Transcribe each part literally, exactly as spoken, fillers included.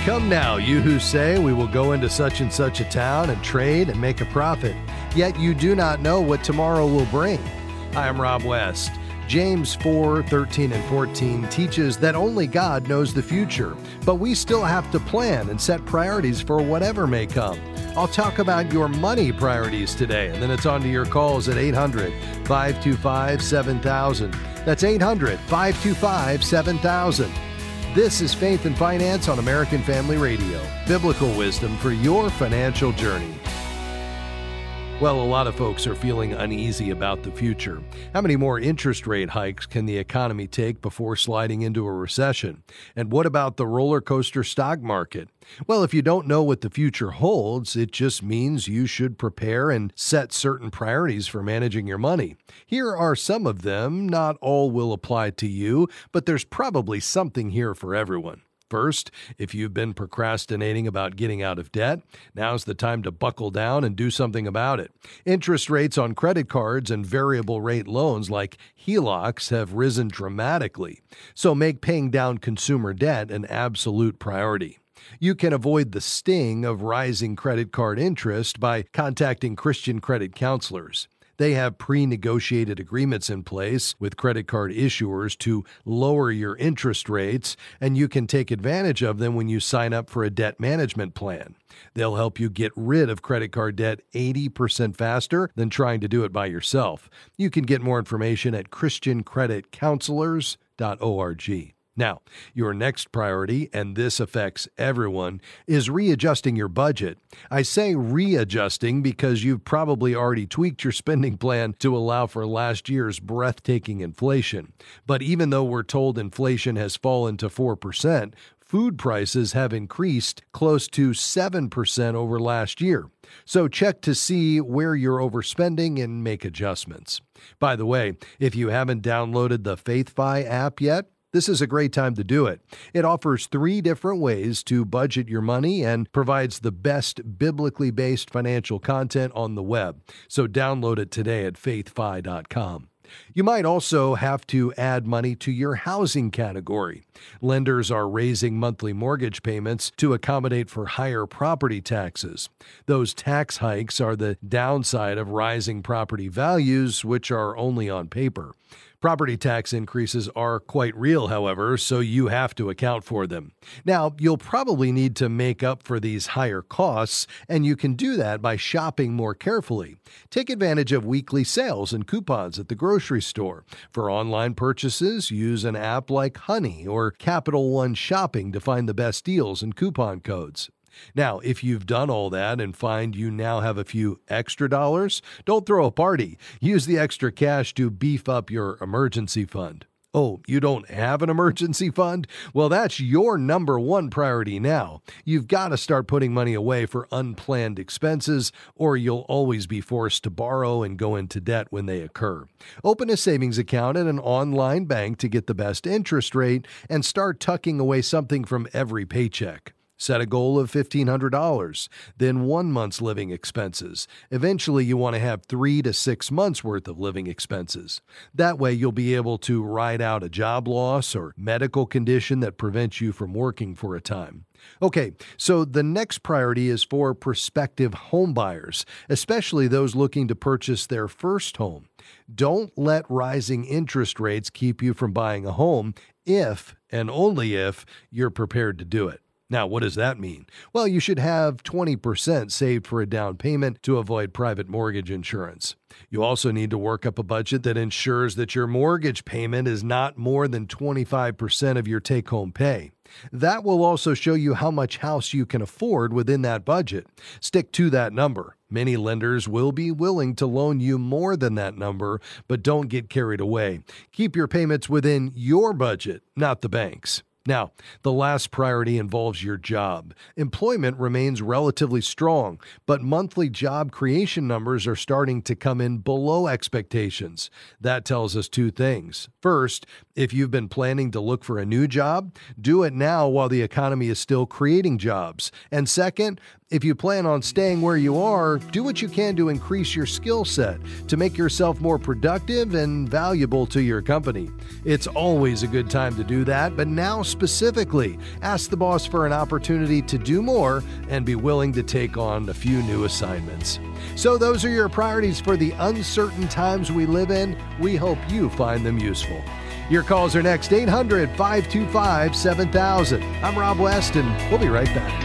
Come now, you who say we will go into such and such a town and trade and make a profit, yet you do not know what tomorrow will bring. I am Rob West. James four, thirteen and fourteen teaches that only God knows the future, but we still have to plan and set priorities for whatever may come. I'll talk about your money priorities today, and then it's on to your calls at eight hundred, five two five, seven thousand. That's eight hundred, five two five, seven thousand. This is Faith and Finance on American Family Radio, biblical wisdom for your financial journey. Well, a lot of folks are feeling uneasy about the future. How many more interest rate hikes can the economy take before sliding into a recession? And what about the roller coaster stock market? Well, if you don't know what the future holds, it just means you should prepare and set certain priorities for managing your money. Here are some of them. Not all will apply to you, but there's probably something here for everyone. First, if you've been procrastinating about getting out of debt, now's the time to buckle down and do something about it. Interest rates on credit cards and variable rate loans like H E L O Cs have risen dramatically, so make paying down consumer debt an absolute priority. You can avoid the sting of rising credit card interest by contacting Christian credit counselors. They have pre-negotiated agreements in place with credit card issuers to lower your interest rates, and you can take advantage of them when you sign up for a debt management plan. They'll help you get rid of credit card debt eighty percent faster than trying to do it by yourself. You can get more information at christian credit counselors dot org. Now, your next priority, and this affects everyone, is readjusting your budget. I say readjusting because you've probably already tweaked your spending plan to allow for last year's breathtaking inflation. But even though we're told inflation has fallen to four percent, food prices have increased close to seven percent over last year. So check to see where you're overspending and make adjustments. By the way, if you haven't downloaded the FaithFi app yet, this is a great time to do it. It offers three different ways to budget your money and provides the best biblically based financial content on the web. So download it today at faith fi dot com. You might also have to add money to your housing category. Lenders are raising monthly mortgage payments to accommodate for higher property taxes. Those tax hikes are the downside of rising property values, which are only on paper. Property tax increases are quite real, however, so you have to account for them. Now, you'll probably need to make up for these higher costs, and you can do that by shopping more carefully. Take advantage of weekly sales and coupons at the grocery store. For online purchases, use an app like Honey or Capital One Shopping to find the best deals and coupon codes. Now, if you've done all that and find you now have a few extra dollars, don't throw a party. Use the extra cash to beef up your emergency fund. Oh, you don't have an emergency fund? Well, that's your number one priority now. You've got to start putting money away for unplanned expenses, or you'll always be forced to borrow and go into debt when they occur. Open a savings account at an online bank to get the best interest rate and start tucking away something from every paycheck. Set a goal of fifteen hundred dollars, then one month's living expenses. Eventually, you want to have three to six months worth of living expenses. That way, you'll be able to ride out a job loss or medical condition that prevents you from working for a time. Okay, so the next priority is for prospective home buyers, especially those looking to purchase their first home. Don't let rising interest rates keep you from buying a home if, and only if, you're prepared to do it. Now, what does that mean? Well, you should have twenty percent saved for a down payment to avoid private mortgage insurance. You also need to work up a budget that ensures that your mortgage payment is not more than twenty-five percent of your take-home pay. That will also show you how much house you can afford within that budget. Stick to that number. Many lenders will be willing to loan you more than that number, but don't get carried away. Keep your payments within your budget, not the bank's. Now, the last priority involves your job. Employment remains relatively strong, but monthly job creation numbers are starting to come in below expectations. That tells us two things. First, if you've been planning to look for a new job, do it now while the economy is still creating jobs. And second, if you plan on staying where you are, do what you can to increase your skill set to make yourself more productive and valuable to your company. It's always a good time to do that, but now specifically. Ask the boss for an opportunity to do more and be willing to take on a few new assignments. So those are your priorities for the uncertain times we live in. We hope you find them useful. Your calls are next, eight hundred, five two five, seven thousand. I'm Rob West, and we'll be right back.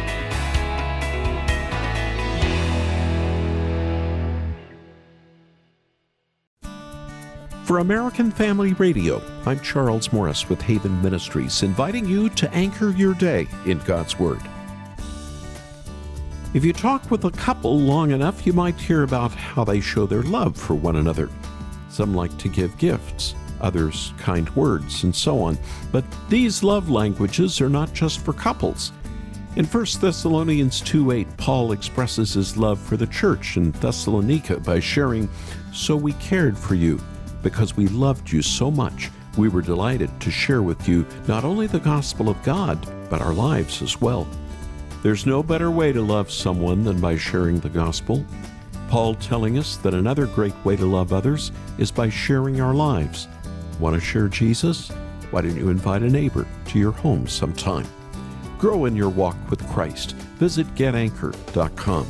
For American Family Radio, I'm Charles Morris with Haven Ministries, inviting you to anchor your day in God's Word. If you talk with a couple long enough, you might hear about how they show their love for one another. Some like to give gifts, others kind words, and so on. But these love languages are not just for couples. In First Thessalonians two eight, Paul expresses his love for the church in Thessalonica by sharing, "So we cared for you. Because we loved you so much, we were delighted to share with you not only the gospel of God, but our lives as well." There's no better way to love someone than by sharing the gospel. Paul telling us that another great way to love others is by sharing our lives. Want to share Jesus? Why don't you invite a neighbor to your home sometime? Grow in your walk with Christ. Visit get anchor dot com.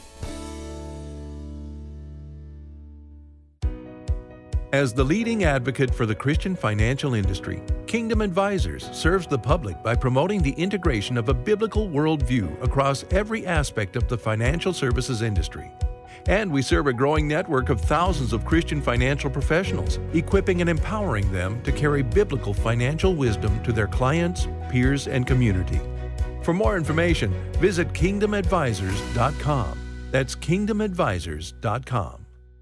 As the leading advocate for the Christian financial industry, Kingdom Advisors serves the public by promoting the integration of a biblical worldview across every aspect of the financial services industry. And we serve a growing network of thousands of Christian financial professionals, equipping and empowering them to carry biblical financial wisdom to their clients, peers, and community. For more information, visit kingdom advisors dot com. That's kingdom advisors dot com.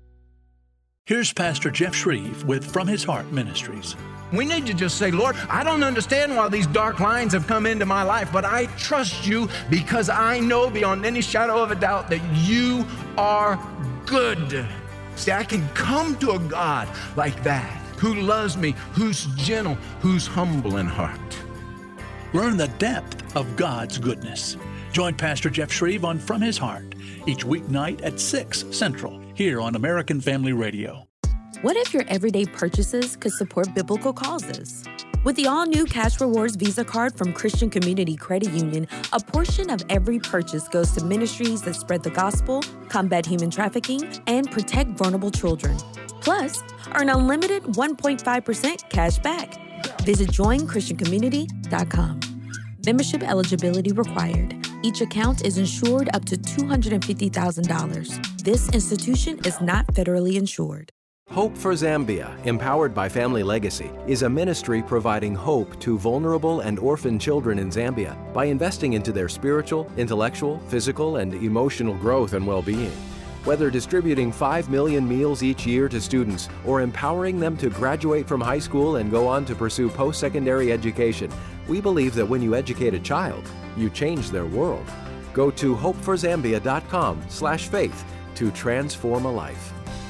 Here's Pastor Jeff Shreve with From His Heart Ministries. We need to just say, Lord, I don't understand why these dark lines have come into my life, but I trust you because I know beyond any shadow of a doubt that you are good. See, I can come to a God like that, who loves me, who's gentle, who's humble in heart. Learn the depth of God's goodness. Join Pastor Jeff Shreve on From His Heart each weeknight at six Central here on American Family Radio. What if your everyday purchases could support biblical causes? With the all-new Cash Rewards Visa card from Christian Community Credit Union, a portion of every purchase goes to ministries that spread the gospel, combat human trafficking, and protect vulnerable children. Plus, earn unlimited one point five percent cash back. Visit join christian community dot com. Membership eligibility required. Each account is insured up to two hundred fifty thousand dollars. This institution is not federally insured. Hope for Zambia, empowered by Family Legacy, is a ministry providing hope to vulnerable and orphan children in Zambia by investing into their spiritual, intellectual, physical, and emotional growth and well-being. Whether distributing five million meals each year to students or empowering them to graduate from high school and go on to pursue post-secondary education, we believe that when you educate a child, you change their world. Go to hope for zambia dot com slash faith to transform a life.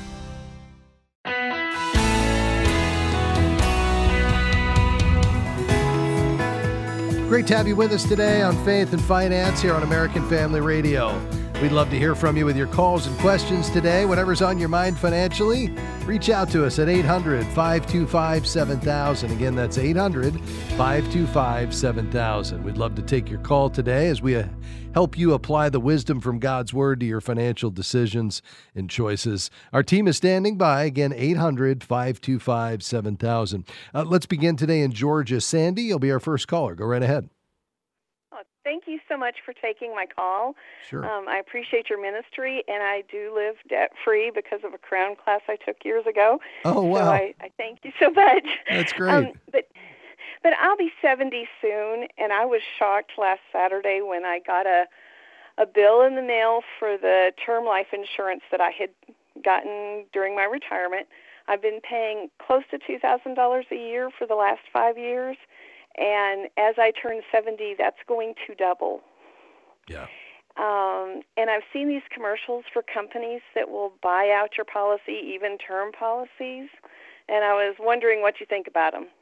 Great to have you with us today on Faith and Finance here on American Family Radio. We'd love to hear from you with your calls and questions today. Whatever's on your mind financially, reach out to us at eight hundred, five two five, seven thousand. Again, that's eight hundred, five two five, seven thousand. We'd love to take your call today as we uh, help you apply the wisdom from God's Word to your financial decisions and choices. Our team is standing by. Again, eight hundred, five two five, seven thousand. Uh, let's begin today in Georgia. Sandy, you'll be our first caller. Go right ahead. Thank you so much for taking my call. Sure. Um, I appreciate your ministry, and I do live debt-free because of a Crown class I took years ago. Oh, wow. So I, I thank you so much. That's great. Um, but but I'll be seventy soon, and I was shocked last Saturday when I got a, a bill in the mail for the term life insurance that I had gotten during my retirement. I've been paying close to two thousand dollars a year for the last five years. And as I turn seventy, that's going to double. Yeah. Um, and I've seen these commercials for companies that will buy out your policy, even term policies. And I was wondering what you think about them.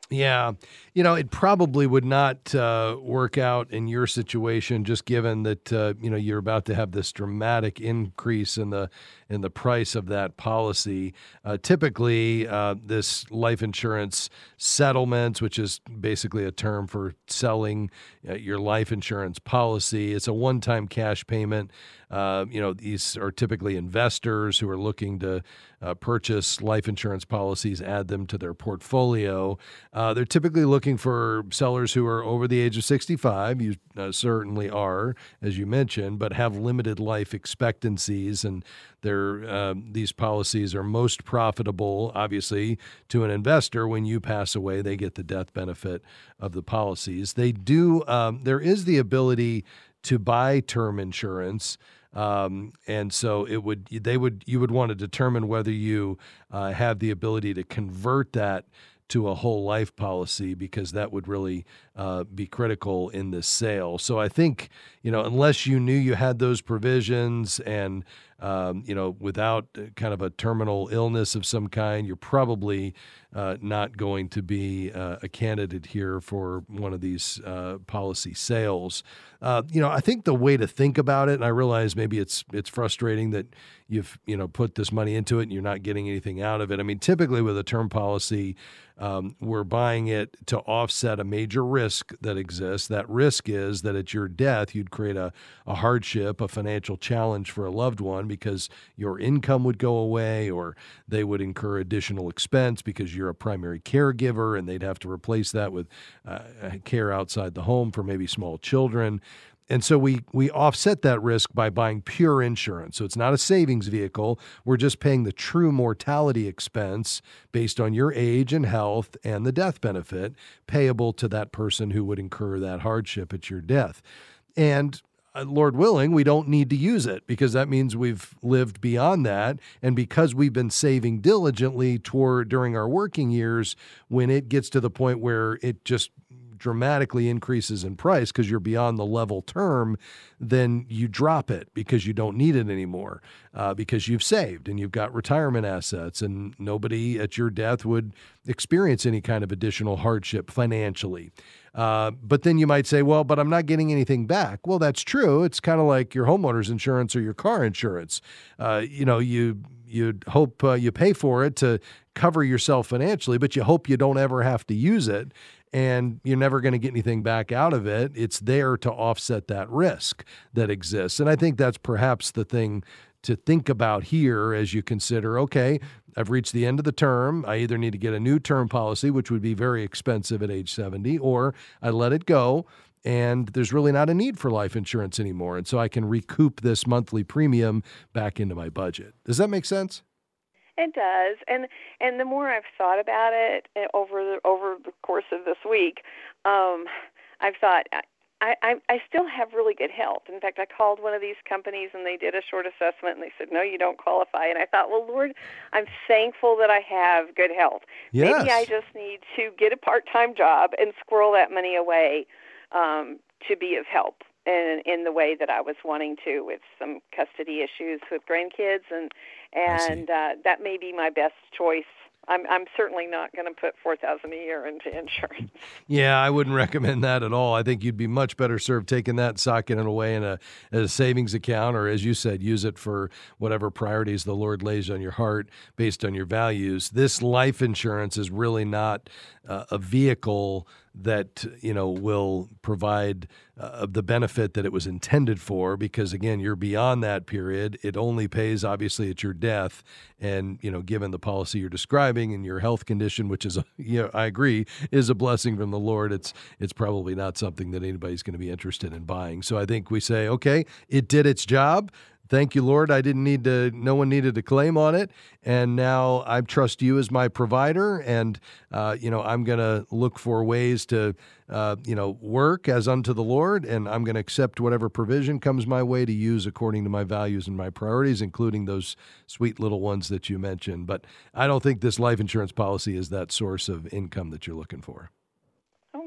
Yeah. You know, it probably would not uh, work out in your situation, just given that, uh, you know, you're about to have this dramatic increase in the in the price of that policy. Uh, typically, uh, this life insurance settlements, which is basically a term for selling uh, your life insurance policy, it's a one-time cash payment. Uh, you know, these are typically investors who are looking to uh, purchase life insurance policies, add them to their portfolio. Uh, they're typically looking for sellers who are over the age of sixty-five. You uh, certainly are, as you mentioned, but have limited life expectancies, and they're, uh, these policies are most profitable, obviously, to an investor. When you pass away, they get the death benefit of the policies. They do. Um, there is the ability to buy term insurance. Um, and so it would, they would, you would want to determine whether you uh, have the ability to convert that to a whole life policy, because that would really uh, be critical in this sale. So I think, you know, unless you knew you had those provisions and, um, you know, without kind of a terminal illness of some kind, you're probably uh, not going to be uh, a candidate here for one of these uh, policy sales. Uh, you know, I think the way to think about it, and I realize maybe it's it's frustrating that you've, you know, put this money into it and you're not getting anything out of it. I mean, typically with a term policy, um, we're buying it to offset a major risk that exists. That risk is that at your death, you'd create a, a hardship, a financial challenge for a loved one, because your income would go away, or they would incur additional expense because you're a primary caregiver and they'd have to replace that with uh, care outside the home for maybe small children. And so we we offset that risk by buying pure insurance. So it's not a savings vehicle. We're just paying the true mortality expense based on your age and health and the death benefit payable to that person who would incur that hardship at your death. And uh, Lord willing, we don't need to use it, because that means we've lived beyond that. And because we've been saving diligently toward during our working years, when it gets to the point where it just dramatically increases in price because you're beyond the level term, then you drop it because you don't need it anymore, uh, because you've saved and you've got retirement assets, and nobody at your death would experience any kind of additional hardship financially. Uh, but then you might say, well, but I'm not getting anything back. Well, that's true. It's kind of like your homeowner's insurance or your car insurance. Uh, you know, you you'd hope uh, you pay for it to cover yourself financially, but you hope you don't ever have to use it. And you're never going to get anything back out of it. It's there to offset that risk that exists. And I think that's perhaps the thing to think about here as you consider, okay, I've reached the end of the term. I either need to get a new term policy, which would be very expensive at age seventy, or I let it go, and there's really not a need for life insurance anymore. And so I can recoup this monthly premium back into my budget. Does that make sense? It does, and and the more I've thought about it over the over the course of this week, um, I've thought I, I I still have really good health. In fact, I called one of these companies and they did a short assessment and they said, no, you don't qualify. And I thought, well, Lord, I'm thankful that I have good health. Yes. Maybe I just need to get a part-time job and squirrel that money away um, to be of help in in the way that I was wanting to, with some custody issues with grandkids, and and uh, that may be my best choice. I'm I'm certainly not going to put four thousand dollars a year into insurance. Yeah, I wouldn't recommend that at all. I think you'd be much better served taking that, socking it away in a, a savings account, or as you said, use it for whatever priorities the Lord lays on your heart based on your values. This life insurance is really not uh, a vehicle that, you know, will provide uh, the benefit that it was intended for, because again, you're beyond that period. It only pays obviously at your death, and you know, given the policy you're describing and your health condition, which is, a, you know, I agree, is a blessing from the Lord, it's it's probably not something that anybody's going to be interested in buying. So I think we say, okay, it did its job. Thank you, Lord. I didn't need to, no one needed to claim on it. And now I trust you as my provider. And, uh, you know, I'm going to look for ways to, uh, you know, work as unto the Lord. And I'm going to accept whatever provision comes my way to use according to my values and my priorities, including those sweet little ones that you mentioned. But I don't think this life insurance policy is that source of income that you're looking for. Okay. Well,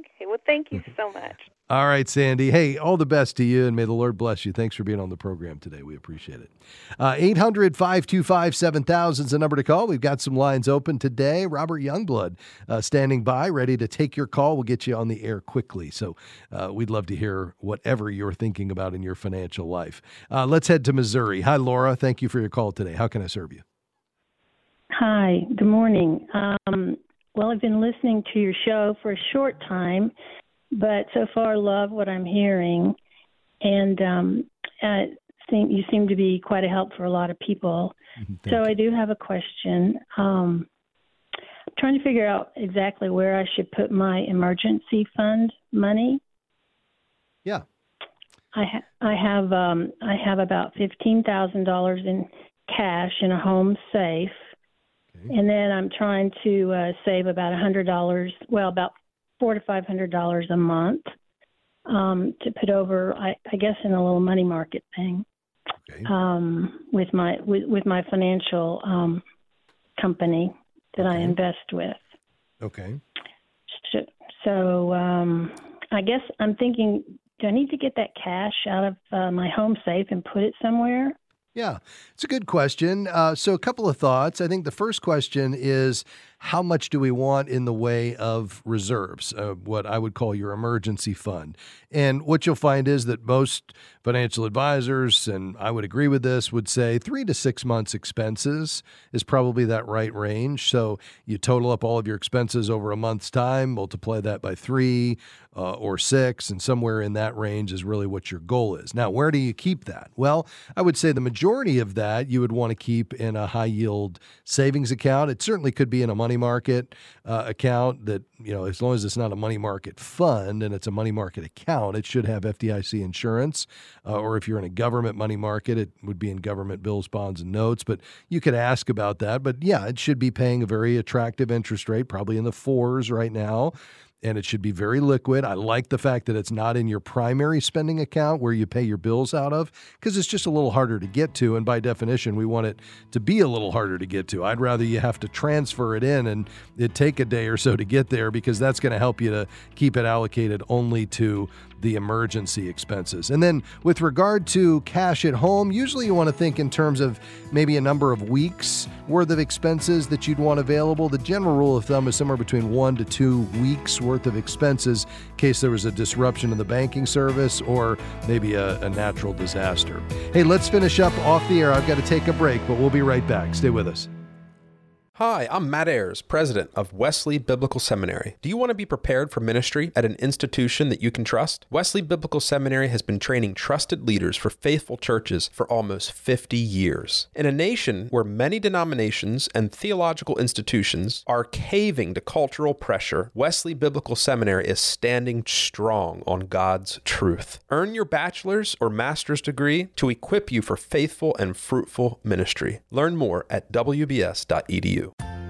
Thank you so much. All right, Sandy. Hey, all the best to you, and may the Lord bless you. Thanks for being on the program today. We appreciate it. Uh, eight hundred, five two five, seven thousand is the number to call. We've got some lines open today. Robert Youngblood uh, standing by, ready to take your call. We'll get you on the air quickly. So uh, we'd love to hear whatever you're thinking about in your financial life. Uh, let's head to Missouri. Hi, Laura. Thank you for your call today. How can I serve you? Hi, good morning. Um, well, I've been listening to your show for a short time, but so far love what I'm hearing. And um, I think you seem to be quite a help for a lot of people. Thank so you. I do have a question. Um, I'm trying to figure out exactly where I should put my emergency fund money. Yeah. I, ha- I have um, I have about fifteen thousand dollars in cash in a home safe. And then I'm trying to uh, save about one hundred dollars, well, about four to five hundred dollars a month um, to put over, I, I guess, in a little money market thing Okay. um, with my with, with my financial um, company that I Okay. invest with. Okay. So, so um, I guess I'm thinking, do I need to get that cash out of uh, my home safe and put it somewhere? Yeah, it's a good question. Uh, so a couple of thoughts. I think the first question is, how much do we want in the way of reserves, uh, what I would call your emergency fund? And what you'll find is that most financial advisors, and I would agree with this, would say three to six months expenses is probably that right range. So you total up all of your expenses over a month's time, multiply that by three uh, or six, and somewhere in that range is really what your goal is. Now, where do you keep that? Well, I would say the majority of that you would want to keep in a high yield savings account. It certainly could be in a money market uh, account that, you know, as long as it's not a money market fund and it's a money market account, it should have F D I C insurance. Uh, or if you're in a government money market, it would be in government bills, bonds, and notes. But you could ask about that. But yeah, it should be paying a very attractive interest rate, probably in the fours right now. And it should be very liquid. I like the fact that it's not in your primary spending account where you pay your bills out of, because it's just a little harder to get to. And by definition, we want it to be a little harder to get to. I'd rather you have to transfer it in and it take a day or so to get there, because that's going to help you to keep it allocated only to the emergency expenses. And then with regard to cash at home, usually you want to think in terms of maybe a number of weeks worth of expenses that you'd want available. The general rule of thumb is somewhere between one to two weeks worth of expenses in case there was a disruption in the banking service or maybe a, a natural disaster. Hey, let's finish up off the air. I've got to take a break, but we'll be right back. Stay with us. Hi, I'm Matt Ayers, president of Wesley Biblical Seminary. Do you want to be prepared for ministry at an institution that you can trust? Wesley Biblical Seminary has been training trusted leaders for faithful churches for almost fifty years. In a nation where many denominations and theological institutions are caving to cultural pressure, Wesley Biblical Seminary is standing strong on God's truth. Earn your bachelor's or master's degree to equip you for faithful and fruitful ministry. Learn more at w b s dot e d u.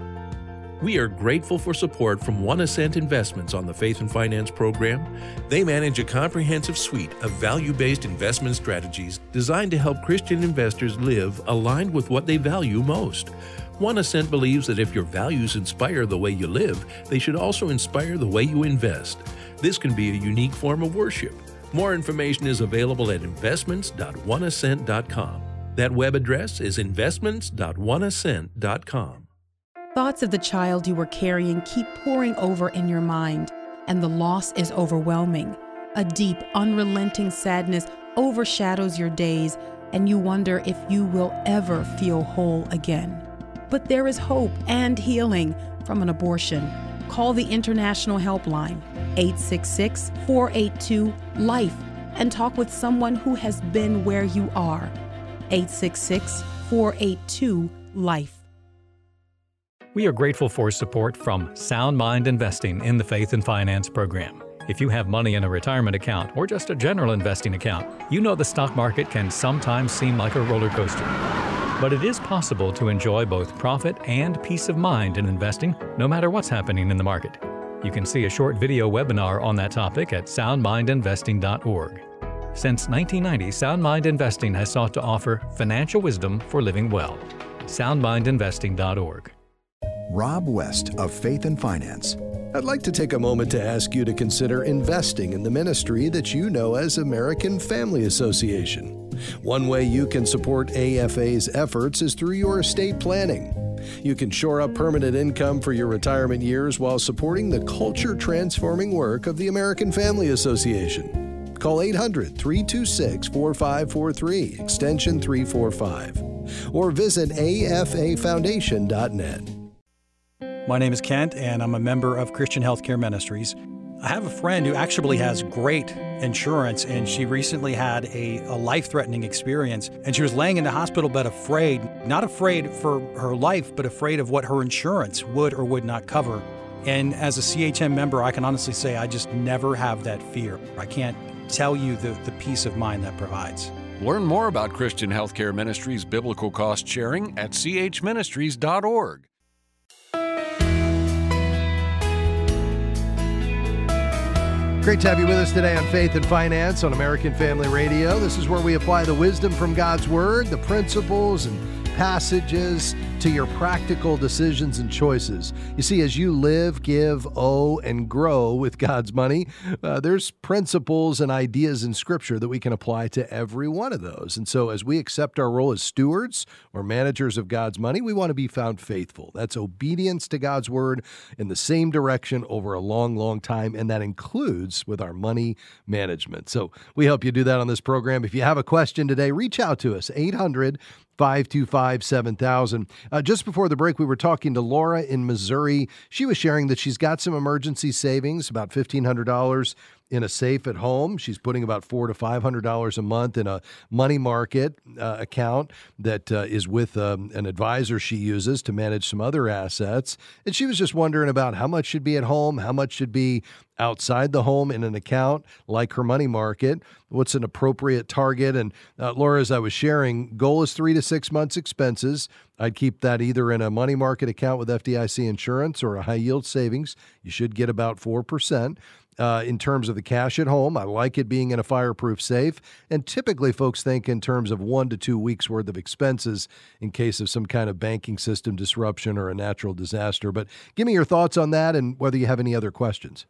We are grateful for support from One Ascent Investments on the Faith and Finance program. They manage a comprehensive suite of value-based investment strategies designed to help Christian investors live aligned with what they value most. One Ascent believes that if your values inspire the way you live, they should also inspire the way you invest. This can be a unique form of worship. More information is available at investments dot one ascent dot com. That web address is investments dot one ascent dot com. Thoughts of the child you were carrying keep pouring over in your mind, and the loss is overwhelming. A deep, unrelenting sadness overshadows your days, and you wonder if you will ever feel whole again. But there is hope and healing from an abortion. Call the International Helpline, eight six six, four eight two, LIFE, and talk with someone who has been where you are. eight six six, four eight two, LIFE. We are grateful for support from Sound Mind Investing in the Faith and Finance program. If you have money in a retirement account or just a general investing account, you know the stock market can sometimes seem like a roller coaster. But it is possible to enjoy both profit and peace of mind in investing, no matter what's happening in the market. You can see a short video webinar on that topic at sound mind investing dot org. Since nineteen ninety, Sound Mind Investing has sought to offer financial wisdom for living well. sound mind investing dot org. Rob West of Faith and Finance. I'd like to take a moment to ask you to consider investing in the ministry that you know as American Family Association. One way you can support A F A's efforts is through your estate planning. You can shore up permanent income for your retirement years while supporting the culture-transforming work of the American Family Association. Call eight hundred, three two six, four five four three, extension three forty-five, or visit A F A foundation dot net. My name is Kent, and I'm a member of Christian Healthcare Ministries. I have a friend who actually has great insurance, and she recently had a, a life-threatening experience, and she was laying in the hospital bed afraid, not afraid for her life, but afraid of what her insurance would or would not cover. And as a C H M member, I can honestly say I just never have that fear. I can't tell you the, the peace of mind that provides. Learn more about Christian Healthcare Ministries biblical cost sharing at c h ministries dot org. Great to have you with us today on Faith and Finance on American Family Radio. This is where we apply the wisdom from God's Word, the principles and passages to your practical decisions and choices. You see, as you live, give, owe, and grow with God's money, uh, there's principles and ideas in Scripture that we can apply to every one of those. And so as we accept our role as stewards or managers of God's money, we want to be found faithful. That's obedience to God's Word in the same direction over a long, long time, and that includes with our money management. So we help you do that on this program. If you have a question today, reach out to us, eight hundred, five two five, seven thousand. Uh, just before the break, we were talking to Laura in Missouri. She was sharing that she's got some emergency savings, about fifteen hundred dollars in a safe at home. She's putting about four hundred to five hundred dollars a month in a money market uh, account that uh, is with um, an advisor she uses to manage some other assets. And she was just wondering about how much should be at home, how much should be outside the home in an account like her money market. What's an appropriate target? And uh, Laura, as I was sharing, goal is three to six months expenses. I'd keep that either in a money market account with F D I C insurance or a high yield savings. You should get about four percent. Uh, in terms of the cash at home, I like it being in a fireproof safe. And typically folks think in terms of one to two weeks worth of expenses in case of some kind of banking system disruption or a natural disaster. But give me your thoughts on that and whether you have any other questions.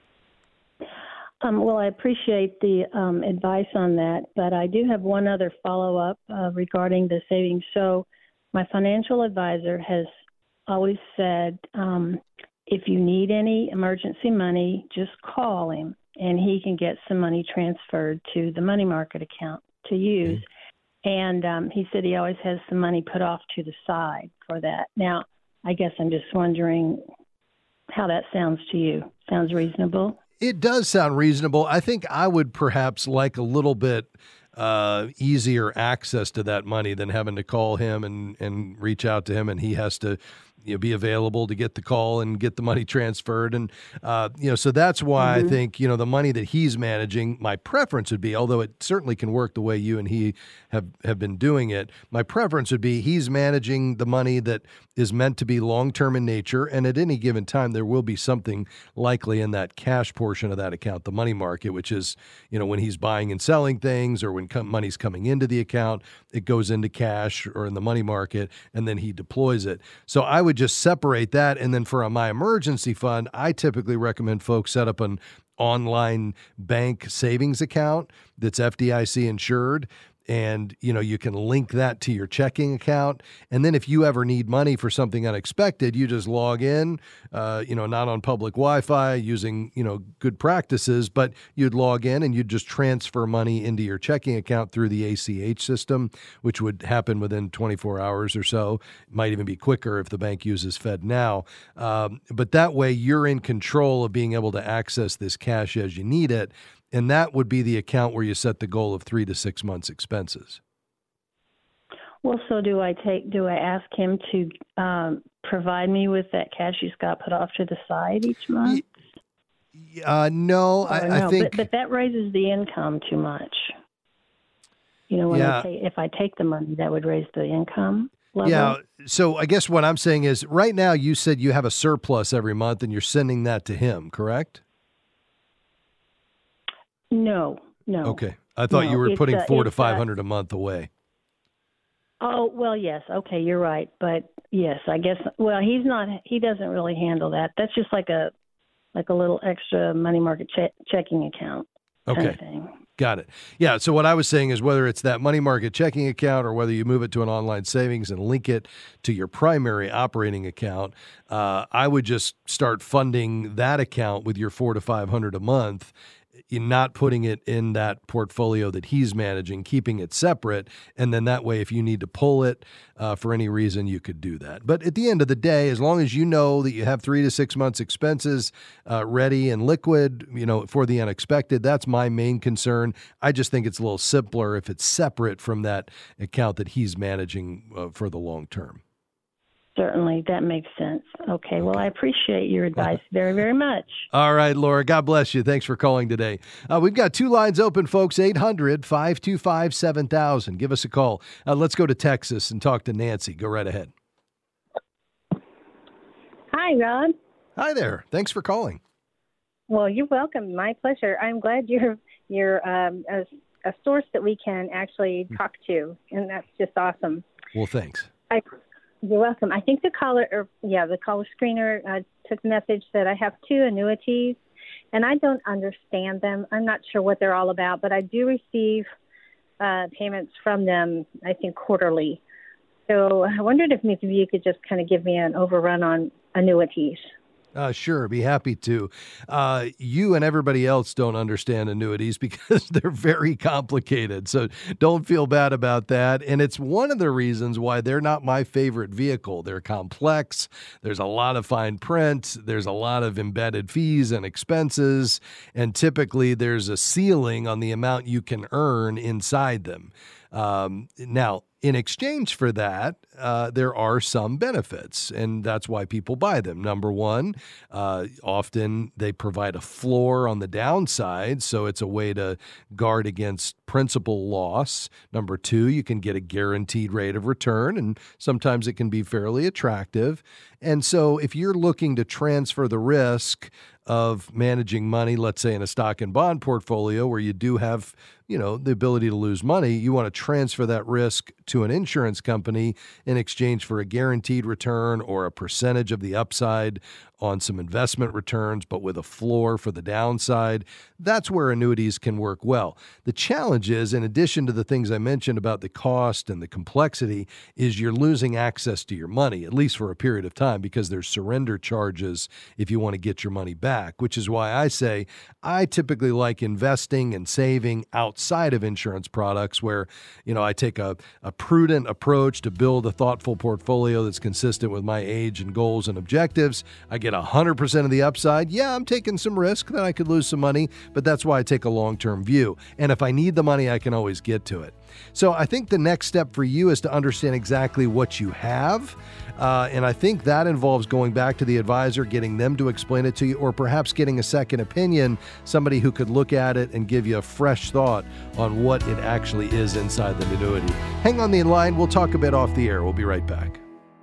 Um, well, I appreciate the um, advice on that, but I do have one other follow-up uh, regarding the savings. So my financial advisor has always said, um, if you need any emergency money, just call him, and he can get some money transferred to the money market account to use. Mm-hmm. And um, he said he always has some money put off to the side for that. Now, I guess I'm just wondering how that sounds to you. Sounds reasonable? It does sound reasonable. I think I would perhaps like a little bit uh, easier access to that money than having to call him and, and reach out to him, and he has to you know, be available to get the call and get the money transferred. And, uh, you know, so that's why mm-hmm. I think, you know, the money that he's managing, my preference would be, although it certainly can work the way you and he have, have been doing it, my preference would be he's managing the money that is meant to be long-term in nature. And at any given time, there will be something likely in that cash portion of that account, the money market, which is, you know, when he's buying and selling things or when com- money's coming into the account, it goes into cash or in the money market, and then he deploys it. So I would just separate that. And then for a My Emergency Fund, I typically recommend folks set up an online bank savings account that's F D I C insured. And, you know, you can link that to your checking account. And then if you ever need money for something unexpected, you just log in, uh, you know, not on public Wi-Fi using, you know, good practices, but you'd log in and you'd just transfer money into your checking account through the A C H system, which would happen within twenty-four hours or so. It might even be quicker if the bank uses FedNow. Um, but that way you're in control of being able to access this cash as you need it. And that would be the account where you set the goal of three to six months expenses. Well, so do I take? Do I ask him to um, provide me with that cash he's got put off to the side each month? Uh, no, I, no, I think, but, but that raises the income too much. You know, when yeah. I take, if I take the money, that would raise the income level. Yeah. So I guess what I'm saying is, right now you said you have a surplus every month, and you're sending that to him, correct? No, no. Okay. I thought no, you were putting uh, four to five hundred uh, a month away. Oh, well, yes. Okay, you're right. But yes, I guess, well, he's not, he doesn't really handle that. That's just like a, like a little extra money market che- checking account kind Okay. of thing. Got it. Yeah. So what I was saying is whether it's that money market checking account or whether you move it to an online savings and link it to your primary operating account, uh, I would just start funding that account with your four to five hundred a month. You're not putting it in that portfolio that he's managing, keeping it separate. And then that way, if you need to pull it uh, for any reason, you could do that. But at the end of the day, as long as you know that you have three to six months expenses uh, ready and liquid, you know, for the unexpected, that's my main concern. I just think it's a little simpler if it's separate from that account that he's managing uh, for the long term. Certainly, that makes sense. Okay, well, I appreciate your advice very, very much. All right, Laura, God bless you. Thanks for calling today. Uh, we've got two lines open, folks, eight hundred, five two five, seven thousand. Give us a call. Uh, let's go to Texas and talk to Nancy. Go right ahead. Hi, Rob. Hi there. Thanks for calling. Well, you're welcome. My pleasure. I'm glad you're you're um, a, a source that we can actually talk to, and that's just awesome. Well, thanks. I, you're welcome. I think the caller, or yeah, the caller screener uh, took the message that I have two annuities, and I don't understand them. I'm not sure what they're all about, but I do receive uh, payments from them, I think, quarterly. So I wondered if maybe you could just kind of give me an overrun on annuities. Uh, sure, be happy to. Uh, you and everybody else don't understand annuities because they're very complicated. So don't feel bad about that. And it's one of the reasons why they're not my favorite vehicle. They're complex. There's a lot of fine print. There's a lot of embedded fees and expenses. And typically there's a ceiling on the amount you can earn inside them. Um, now, in exchange for that, uh, there are some benefits, and that's why people buy them. Number one, uh, often they provide a floor on the downside, so it's a way to guard against principal loss. Number two, you can get a guaranteed rate of return, and sometimes it can be fairly attractive. And so if you're looking to transfer the risk of managing money, let's say in a stock and bond portfolio where you do have, you know, the ability to lose money, you want to transfer that risk to an insurance company in exchange for a guaranteed return or a percentage of the upside on some investment returns, but with a floor for the downside. That's where annuities can work well. The challenge is, in addition to the things I mentioned about the cost and the complexity, is you're losing access to your money, at least for a period of time, because there's surrender charges if you want to get your money back, which is why I say I typically like investing and saving outside of insurance products where, you know, I take a, a prudent approach to build a thoughtful portfolio that's consistent with my age and goals and objectives. I get one hundred percent of the upside. Yeah, I'm taking some risk that I could lose some money, but that's why I take a long-term view. And if I need the money, I can always get to it. So I think the next step for you is to understand exactly what you have. Uh, and I think that involves going back to the advisor, getting them to explain it to you, or perhaps getting a second opinion, somebody who could look at it and give you a fresh thought on what it actually is inside the annuity. Hang on the line. We'll talk a bit off the air. We'll be right back.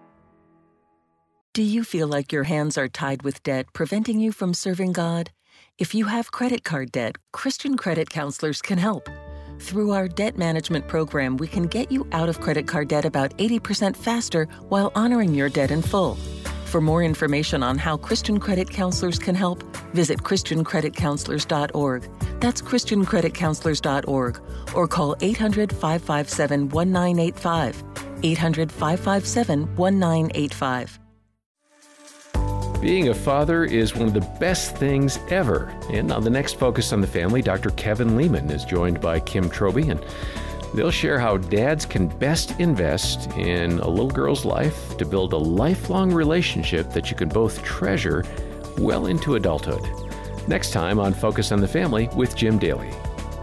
Do you feel like your hands are tied with debt, preventing you from serving God? If you have credit card debt, Christian Credit Counselors can help. Through our debt management program, we can get you out of credit card debt about eighty percent faster while honoring your debt in full. For more information on how Christian Credit Counselors can help, visit christian credit counselors dot org. That's christian credit counselors dot org. Or call eight hundred, five five seven, one nine eight five. eight hundred, five five seven, one nine eight five. Being a father is one of the best things ever. And on the next Focus on the Family, Doctor Kevin Lehman is joined by Kim Troby, and they'll share how dads can best invest in a little girl's life to build a lifelong relationship that you can both treasure well into adulthood. Next time on Focus on the Family with Jim Daly.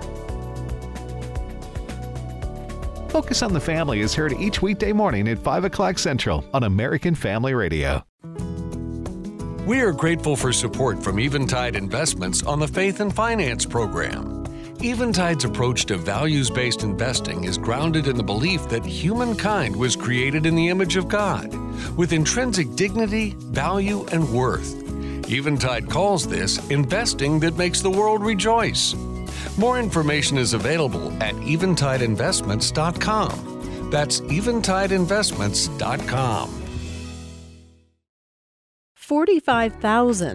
Focus on the Family is heard each weekday morning at five o'clock Central on American Family Radio. We are grateful for support from Eventide Investments on the Faith and Finance program. Eventide's approach to values-based investing is grounded in the belief that humankind was created in the image of God, with intrinsic dignity, value, and worth. Eventide calls this investing that makes the world rejoice. More information is available at eventide investments dot com. That's eventide investments dot com. forty-five thousand.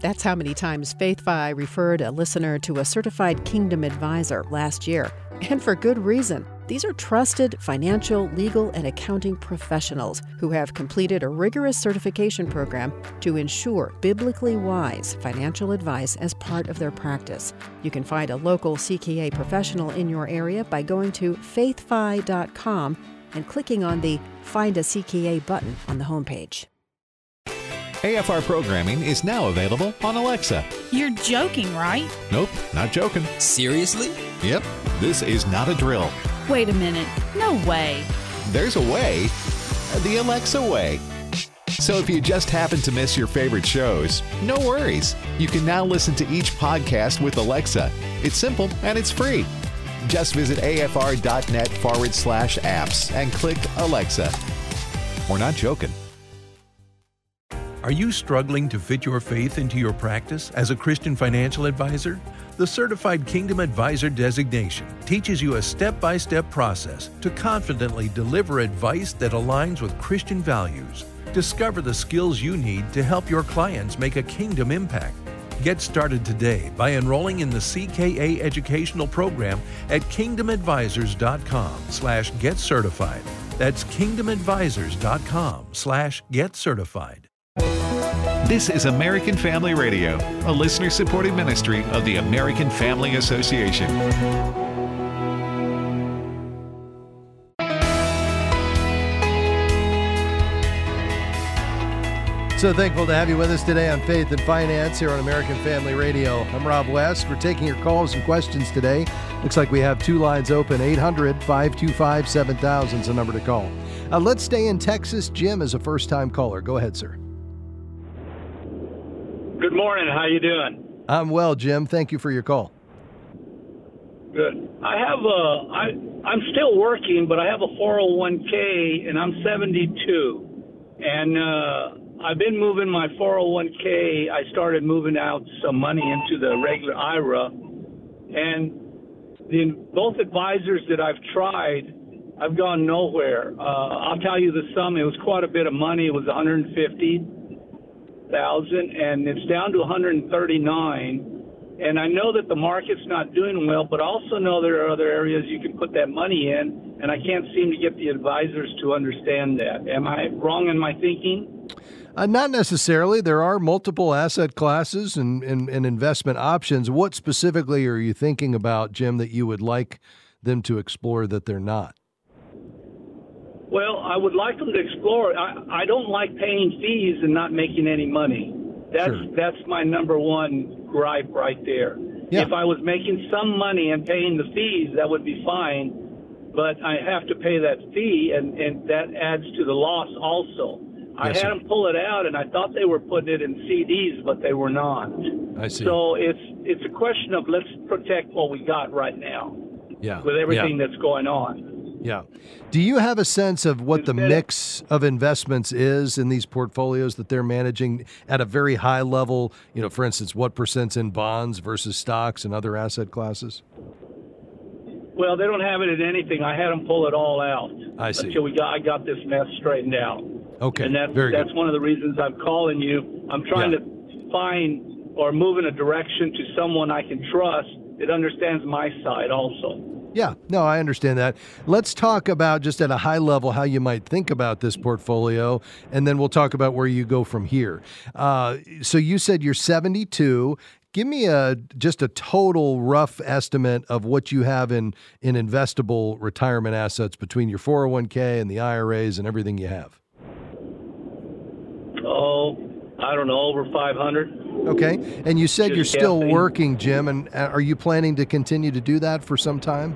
That's how many times FaithFi referred a listener to a certified Kingdom advisor last year. And for good reason. These are trusted financial, legal, and accounting professionals who have completed a rigorous certification program to ensure biblically wise financial advice as part of their practice. You can find a local C K A professional in your area by going to faith fi dot com and clicking on the Find a C K A button on the homepage. A F R programming is now available on Alexa. You're joking, right? Nope, not joking. Seriously? Yep, this is not a drill. Wait a minute. No way. There's a way, the Alexa way. So if you just happen to miss your favorite shows, no worries. You can now listen to each podcast with Alexa. It's simple and it's free. Just visit afr.net forward slash apps and click Alexa. We're not joking. Are you struggling to fit your faith into your practice as a Christian financial advisor? The Certified Kingdom Advisor designation teaches you a step-by-step process to confidently deliver advice that aligns with Christian values. Discover the skills you need to help your clients make a kingdom impact. Get started today by enrolling in the C K A educational program at kingdomadvisors.com slash get certified. That's kingdomadvisors.com slash get certified. This is American Family Radio, a listener-supported ministry of the American Family Association. So thankful to have you with us today on Faith and Finance here on American Family Radio. I'm Rob West. We're taking your calls and questions today. Looks like we have two lines open. eight hundred, five two five, seven thousand is the number to call. Uh, let's stay in Texas. Jim is a first-time caller. Go ahead, sir. Good morning. How you doing? I'm well, Jim. Thank you for your call. Good. I have a, I, I'm still working, but I have a four oh one k, and I'm seventy-two. And uh, I've been moving my four oh one k. I started moving out some money into the regular I R A. And the, both advisors that I've tried, I've gone nowhere. Uh, I'll tell you the sum. It was quite a bit of money. It was one hundred fifty thousand, and it's down to one hundred thirty-nine. And I know that the market's not doing well, but I also know there are other areas you can put that money in, and I can't seem to get the advisors to understand that. Am I wrong in my thinking? Uh, not necessarily. There are multiple asset classes and, and, and investment options. What specifically are you thinking about, Jim, that you would like them to explore that they're not? Well, I would like them to explore. I, I don't like paying fees and not making any money. That's sure. That's my number one gripe right there. Yeah. If I was making some money and paying the fees, that would be fine. But I have to pay that fee, and, and that adds to the loss also. I yes, had sir. them pull it out, and I thought they were putting it in C Ds, but they were not. I see. So it's it's a question of let's protect what we got right now. Yeah. With everything yeah. that's going on. Yeah. Do you have a sense of what the mix of investments is in these portfolios that they're managing at a very high level? You know, for instance, what percent's in bonds versus stocks and other asset classes? Well, they don't have it in anything. I had them pull it all out. I see. Until we got, I got this mess straightened out. Okay. And that's, very that's good. one of the reasons I'm calling you. I'm trying yeah. to find or move in a direction to someone I can trust that understands my side also. Yeah, no, I understand that. Let's talk about just at a high level how you might think about this portfolio, and then we'll talk about where you go from here. Uh, so you said you're seventy-two. Give me a just a total rough estimate of what you have in, in investable retirement assets between your four oh one k and the I R As and everything you have. Oh, I don't know, over five hundred. Okay, and you said Just you're still guessing. working, Jim, and are you planning to continue to do that for some time?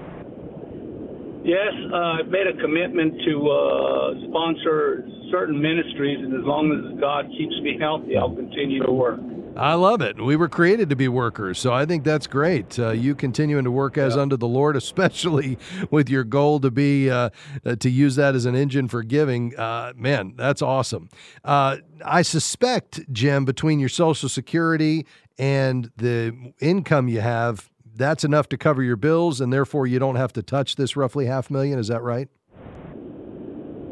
Yes, uh, I've made a commitment to uh, sponsor certain ministries, and as long as God keeps me healthy, I'll continue to work. I love it. We were created to be workers, so I think that's great. Uh, you continuing to work as yeah. unto the Lord, especially with your goal to be uh, to use that as an engine for giving. Uh, man, that's awesome. Uh, I suspect, Jim, between your Social Security and the income you have, that's enough to cover your bills, and therefore you don't have to touch this roughly half million. Is that right?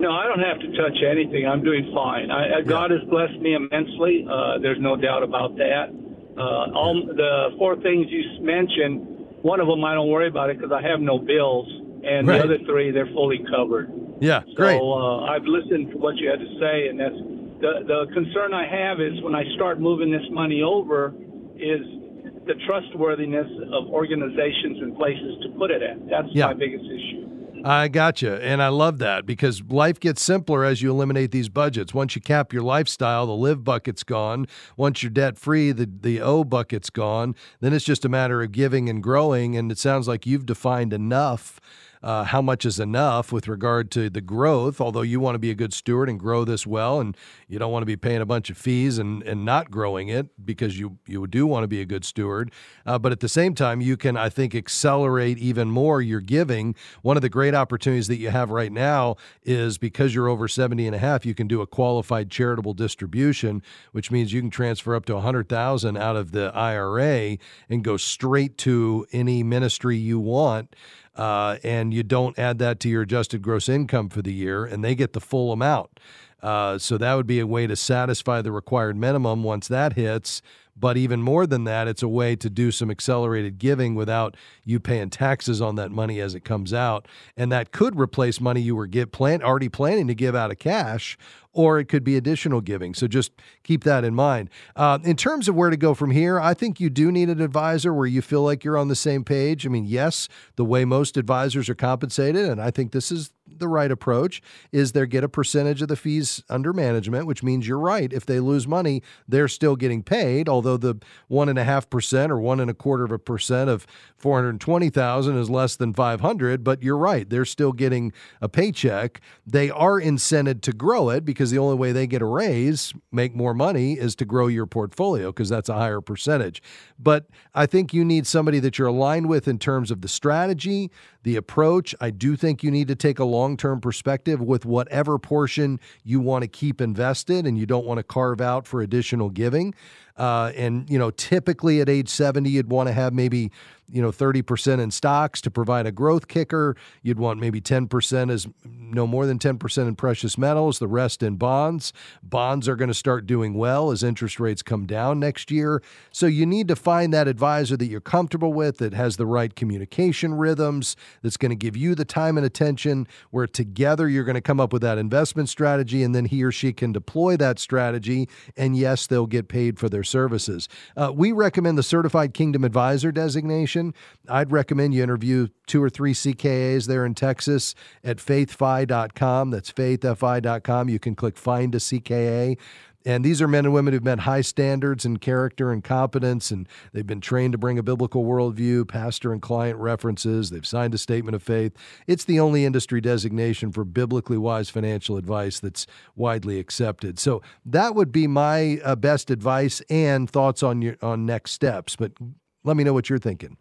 No, I don't have to touch anything. I'm doing fine. I, yeah. God has blessed me immensely. Uh, there's no doubt about that. Uh, all the four things you mentioned, one of them I don't worry about it because I have no bills, and right. the other three, they're fully covered. Yeah, so, great. So uh, I've listened to what you had to say, and that's the, the concern I have is when I start moving this money over is the trustworthiness of organizations and places to put it at. That's yeah. my biggest issue. I gotcha, and I love that because life gets simpler as you eliminate these budgets. Once you cap your lifestyle, the live bucket's gone. Once you're debt-free, the, the O bucket's gone. Then it's just a matter of giving and growing, and it sounds like you've defined enough. Uh, how much is enough with regard to the growth, although you want to be a good steward and grow this well, and you don't want to be paying a bunch of fees and, and not growing it because you, you do want to be a good steward. Uh, but at the same time, you can, I think, accelerate even more your giving. One of the great opportunities that you have right now is because you're over seventy and a half, you can do a qualified charitable distribution, which means you can transfer up to one hundred thousand dollars out of the I R A and go straight to any ministry you want. Uh, and you don't add that to your adjusted gross income for the year, and they get the full amount. Uh, so that would be a way to satisfy the required minimum once that hits. But even more than that, it's a way to do some accelerated giving without you paying taxes on that money as it comes out. And that could replace money you were get plan, already planning to give out of cash, or it could be additional giving. So just keep that in mind. Uh, in terms of where to go from here, I think you do need an advisor where you feel like you're on the same page. I mean, yes, the way most advisors are compensated, and I think this is the right approach, is they get a percentage of the fees under management, which means you're right. If they lose money, they're still getting paid, although the one and a half percent or one and a quarter of a percent of four hundred twenty thousand is less than five hundred, but you're right. They're still getting a paycheck. They are incented to grow it because the only way they get a raise, make more money, is to grow your portfolio because that's a higher percentage. But I think you need somebody that you're aligned with in terms of the strategy, the approach. I do think you need to take a long-term perspective with whatever portion you want to keep invested and you don't want to carve out for additional giving. Uh, and, you know, typically at age seventy, you'd want to have maybe, you know, thirty percent in stocks to provide a growth kicker. You'd want maybe ten percent as no more than ten percent in precious metals, the rest in bonds. Bonds are going to start doing well as interest rates come down next year. So you need to find that advisor that you're comfortable with, that has the right communication rhythms, that's going to give you the time and attention, where together you're going to come up with that investment strategy, and then he or she can deploy that strategy. And yes, they'll get paid for their services. Uh, we recommend the Certified Kingdom Advisor designation. I'd recommend you interview two or three C K As there in Texas at faith fi dot com. That's faith fi dot com. You can click Find a C K A. And these are men and women who've met high standards in character and competence, and they've been trained to bring a biblical worldview, pastor and client references. They've signed a statement of faith. It's the only industry designation for biblically wise financial advice that's widely accepted. So that would be my uh, best advice and thoughts on your on next steps. But let me know what you're thinking.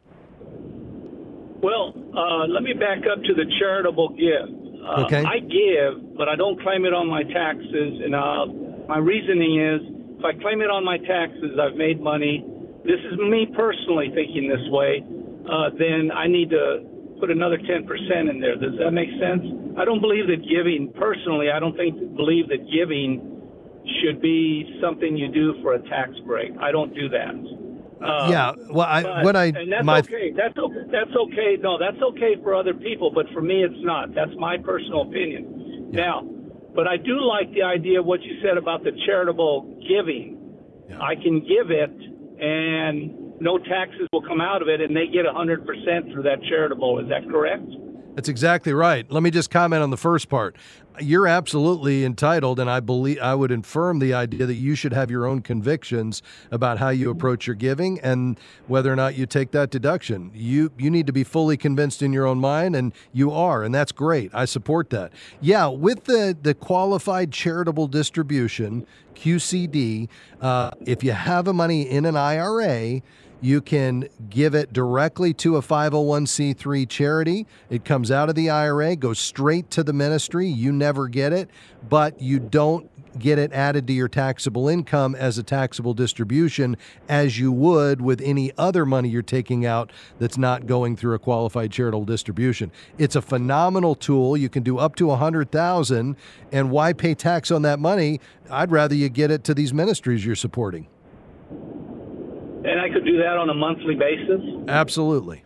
Well, uh, let me back up to the charitable gift. Uh, okay. I give, but I don't claim it on my taxes, and uh, my reasoning is, if I claim it on my taxes, I've made money. This is me personally thinking this way. Uh, then I need to put another ten percent in there. Does that make sense? I don't believe that giving, personally, I don't think believe that giving should be something you do for a tax break. I don't do that. Uh, yeah, well, I, but, what I, and that's my, okay. That's okay. That's okay. No, that's okay for other people, but for me, it's not. That's my personal opinion. Yeah. Now, but I do like the idea of what you said about the charitable giving. Yeah. I can give it, and no taxes will come out of it, and they get one hundred percent through that charitable. Is that correct? That's exactly right. Let me just comment on the first part. You're absolutely entitled, and I believe I would affirm the idea that you should have your own convictions about how you approach your giving and whether or not you take that deduction. You you need to be fully convinced in your own mind, and you are, and that's great. I support that. Yeah, with the, the qualified charitable distribution, Q C D, uh, if you have a money in an I R A, you can give it directly to a five oh one c three charity. It comes out of the I R A, goes straight to the ministry. You never get it, but you don't get it added to your taxable income as a taxable distribution as you would with any other money you're taking out that's not going through a qualified charitable distribution. It's a phenomenal tool. You can do up to one hundred thousand dollars, and why pay tax on that money? I'd rather you get it to these ministries you're supporting. And I could do that on a monthly basis? Absolutely.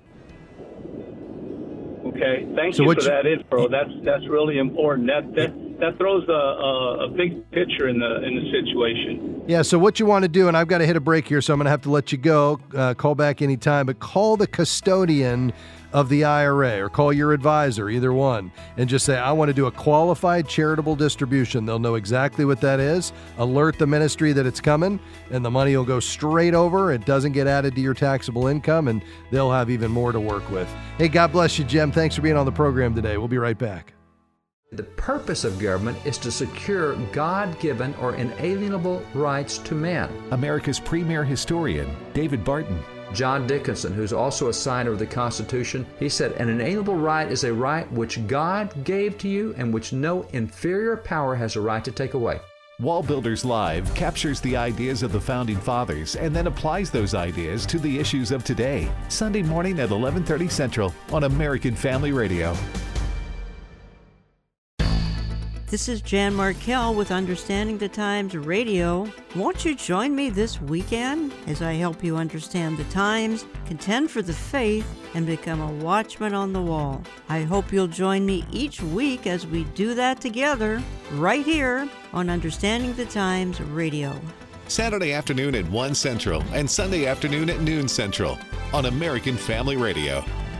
Okay, thank So you what for you- that info. That's that's really important. That that, that throws a, a, a big picture in the in the situation. Yeah, so what you want to do, and I've got to hit a break here, so I'm going to have to let you go. Uh, call back anytime, but call the custodian of the I R A or call your advisor, either one, and just say, I want to do a qualified charitable distribution. They'll know exactly what that is, alert the ministry that it's coming, and the money will go straight over. It doesn't get added to your taxable income, and they'll have even more to work with. Hey, God bless you, Jim. Thanks for being on the program today. We'll be right back. The purpose of government is to secure God-given or inalienable rights to man. America's premier historian, David Barton. John Dickinson, who's also a signer of the Constitution, he said, an inalienable right is a right which God gave to you and which no inferior power has a right to take away. Wall Builders Live captures the ideas of the Founding Fathers and then applies those ideas to the issues of today. Sunday morning at eleven thirty Central on American Family Radio. This is Jan Markell with Understanding the Times Radio. Won't you join me this weekend as I help you understand the times, contend for the faith, and become a watchman on the wall? I hope you'll join me each week as we do that together, right here on Understanding the Times Radio. Saturday afternoon at one Central and Sunday afternoon at noon Central on American Family Radio.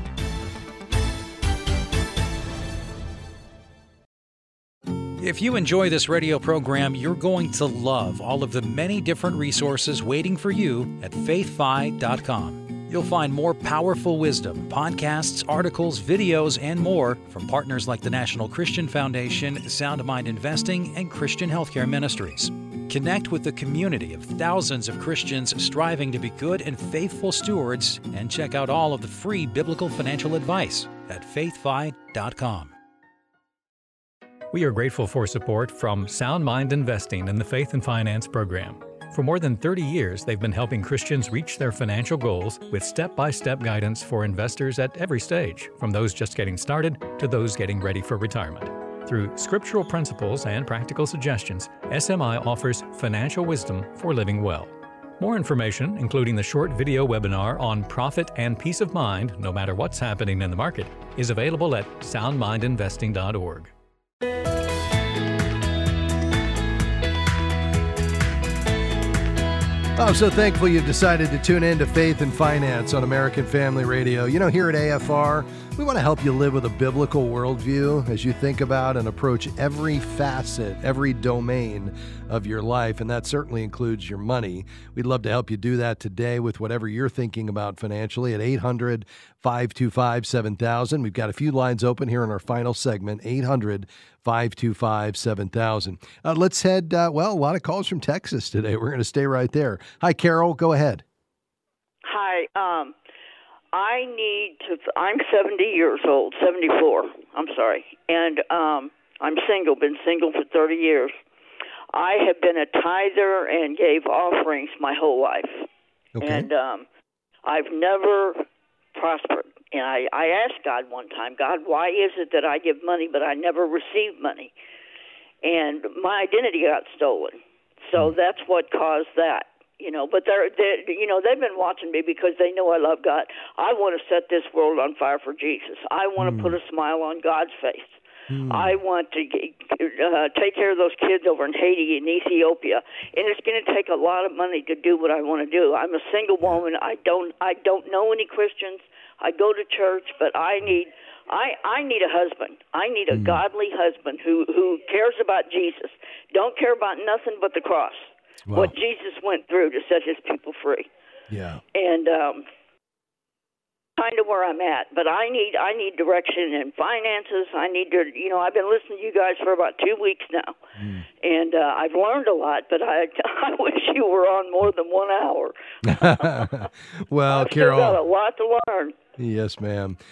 If you enjoy this radio program, you're going to love all of the many different resources waiting for you at faith fi dot com. You'll find more powerful wisdom, podcasts, articles, videos, and more from partners like the National Christian Foundation, Sound Mind Investing, and Christian Healthcare Ministries. Connect with the community of thousands of Christians striving to be good and faithful stewards, and check out all of the free biblical financial advice at faith fi dot com. We are grateful for support from Sound Mind Investing in the Faith and Finance Program. For more than thirty years, they've been helping Christians reach their financial goals with step-by-step guidance for investors at every stage, from those just getting started to those getting ready for retirement. Through scriptural principles and practical suggestions, S M I offers financial wisdom for living well. More information, including the short video webinar on profit and peace of mind, no matter what's happening in the market, is available at sound mind investing dot org. I'm so thankful you've decided to tune in to Faith and Finance on American Family Radio. You know, here at A F R, we want to help you live with a biblical worldview as you think about and approach every facet, every domain of your life, and that certainly includes your money. We'd love to help you do that today with whatever you're thinking about financially at eight hundred, five two five, seven thousand. We've got a few lines open here in our final segment, eight hundred, five two five, seven thousand. Uh, let's head, uh, well, a lot of calls from Texas today. We're going to stay right there. Hi, Carol. Go ahead. Hi. Um, I need to, I'm seventy years old, seventy-four, I'm sorry, and um, I'm single, been single for thirty years. I have been a tither and gave offerings my whole life. Okay. And um, I've never prospered. And I, I asked God one time, God, why is it that I give money but I never receive money? And my identity got stolen. So mm. that's what caused that. You know, but they're, they're, you know, they've been watching me because they know I love God. I want to set this world on fire for Jesus. I want mm. to put a smile on God's face. Mm. I want to uh, take care of those kids over in Haiti and Ethiopia, and it's going to take a lot of money to do what I want to do. I'm a single woman. I don't, I don't know any Christians. I go to church, but I need, I, I need a husband. I need a mm. godly husband who, who cares about Jesus. Don't care about nothing but the cross. Wow. What Jesus went through to set his people free. Yeah. And um, kind of where I'm at. But I need I need direction in finances. I need to, you know, I've been listening to you guys for about two weeks now. Mm. And uh, I've learned a lot, but I, I wish you were on more than one hour. Well, I've Carol. still got a lot to learn. Yes, ma'am.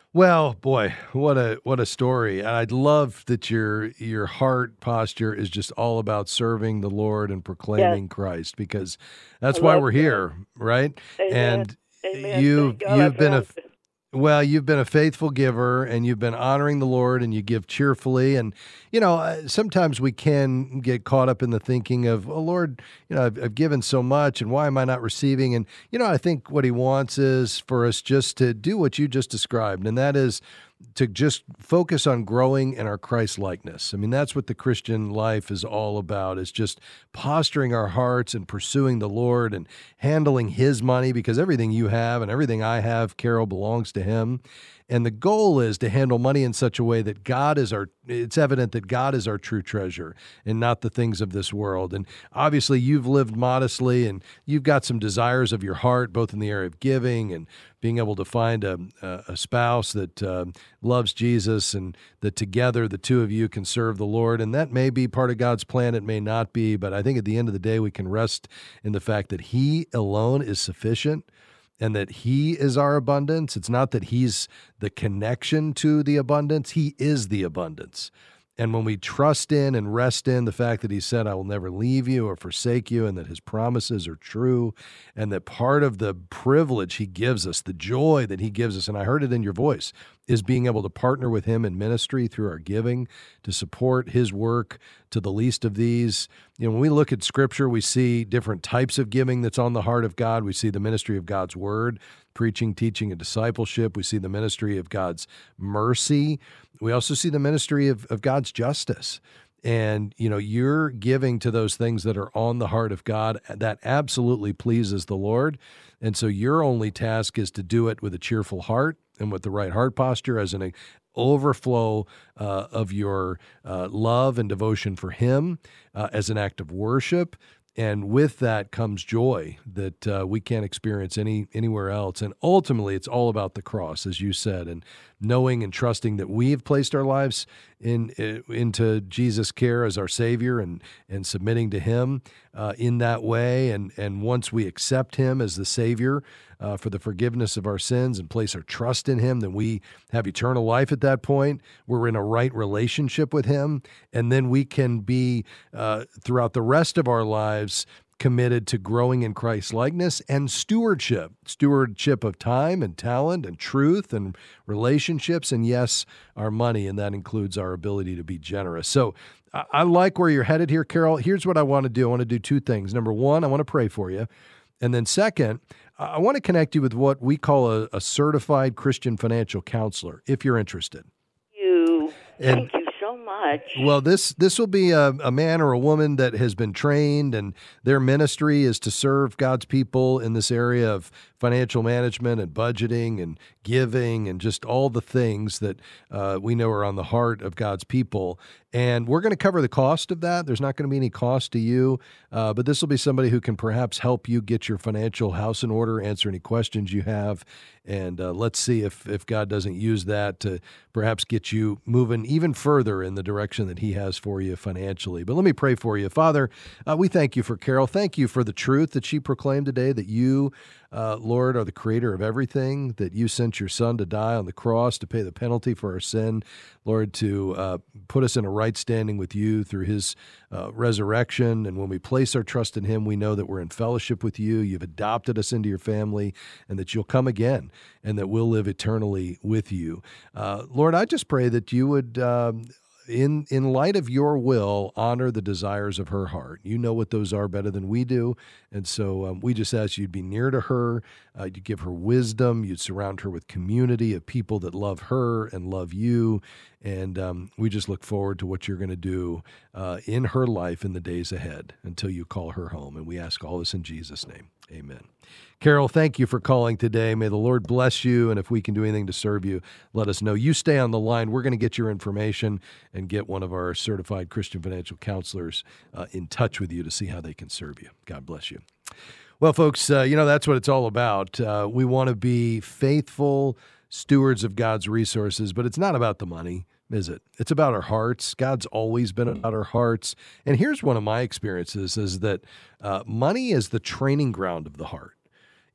Well, boy, what a what a story. I'd love that your your heart posture is just all about serving the Lord and proclaiming yes. Christ, because that's I why we're that. here, right? Amen. And Amen. you God, you've been a it. Well, you've been a faithful giver, and you've been honoring the Lord, and you give cheerfully. And, you know, sometimes we can get caught up in the thinking of, oh, Lord, you know, I've, I've given so much, and why am I not receiving? And, you know, I think what he wants is for us just to do what you just described, and that is to just focus on growing in our Christ-likeness. I mean, that's what the Christian life is all about, is just posturing our hearts and pursuing the Lord and handling his money, because everything you have and everything I have, Carol, belongs to him. And the goal is to handle money in such a way that God is our, it's evident that God is our true treasure and not the things of this world. And obviously you've lived modestly, and you've got some desires of your heart, both in the area of giving and being able to find a, a spouse that uh, loves Jesus, and that together the two of you can serve the Lord. And that may be part of God's plan. It may not be, but I think at the end of the day, we can rest in the fact that he alone is sufficient, and that he is our abundance. It's not that he's the connection to the abundance. He is the abundance. And when we trust in and rest in the fact that he said, I will never leave you or forsake you, and that his promises are true, and that part of the privilege he gives us, the joy that he gives us, and I heard it in your voice, is being able to partner with him in ministry through our giving to support his work to the least of these. You know, when we look at Scripture, we see different types of giving that's on the heart of God. We see the ministry of God's word, preaching, teaching, and discipleship. We see the ministry of God's mercy. We also see the ministry of, of God's justice. And, you know, you're giving to those things that are on the heart of God. That absolutely pleases the Lord. And so your only task is to do it with a cheerful heart and with the right heart posture, as an overflow uh, of your uh, love and devotion for him, uh, as an act of worship. And with that comes joy that uh, we can't experience any anywhere else. And ultimately, it's all about the cross, as you said, and knowing and trusting that we've placed our lives in, in into Jesus' care as our Savior, and and submitting to him uh, in that way. And and once we accept him as the Savior uh, for the forgiveness of our sins and place our trust in him, then we have eternal life at that point. We're in a right relationship with him, and then we can be uh, throughout the rest of our lives committed to growing in Christ's likeness and stewardship, stewardship of time and talent and truth and relationships, and yes, our money, and that includes our ability to be generous. So I, I like where you're headed here, Carol. Here's what I want to do. I want to do two things. Number one, I want to pray for you. And then second, I want to connect you with what we call a, a certified Christian financial counselor, if you're interested. You. And, Thank you so much. Well, this this will be a, a man or a woman that has been trained, and their ministry is to serve God's people in this area of financial management and budgeting and giving and just all the things that uh, we know are on the heart of God's people. And we're going to cover the cost of that. There's not going to be any cost to you, uh, but this will be somebody who can perhaps help you get your financial house in order, answer any questions you have, and uh, let's see if, if God doesn't use that to perhaps get you moving even further in the direction that he has for you financially. But let me pray for you. Father, uh, we thank you for Carol. Thank you for the truth that she proclaimed today, that you, Uh, Lord, are the creator of everything, that you sent your son to die on the cross to pay the penalty for our sin, Lord, to uh, put us in a right standing with you through his uh, resurrection. And when we place our trust in him, we know that we're in fellowship with you. You've adopted us into your family, and that you'll come again, and that we'll live eternally with you. Uh, Lord, I just pray that you would um, In in light of your will, honor the desires of her heart. You know what those are better than we do. And so um, we just ask you'd be near to her, uh, you'd give her wisdom, you'd surround her with community of people that love her and love you. And um, we just look forward to what you're going to do uh, in her life in the days ahead until you call her home. And we ask all this in Jesus' name. Amen. Carol, thank you for calling today. May the Lord bless you, and if we can do anything to serve you, let us know. You stay on the line. We're going to get your information and get one of our certified Christian financial counselors uh, in touch with you to see how they can serve you. God bless you. Well, folks, uh, you know, that's what it's all about. Uh, we want to be faithful stewards of God's resources, but it's not about the money, is it? It's about our hearts. God's always been about our hearts. And here's one of my experiences, is that uh, money is the training ground of the heart.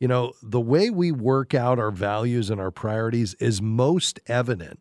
you know, the way we work out our values and our priorities is most evident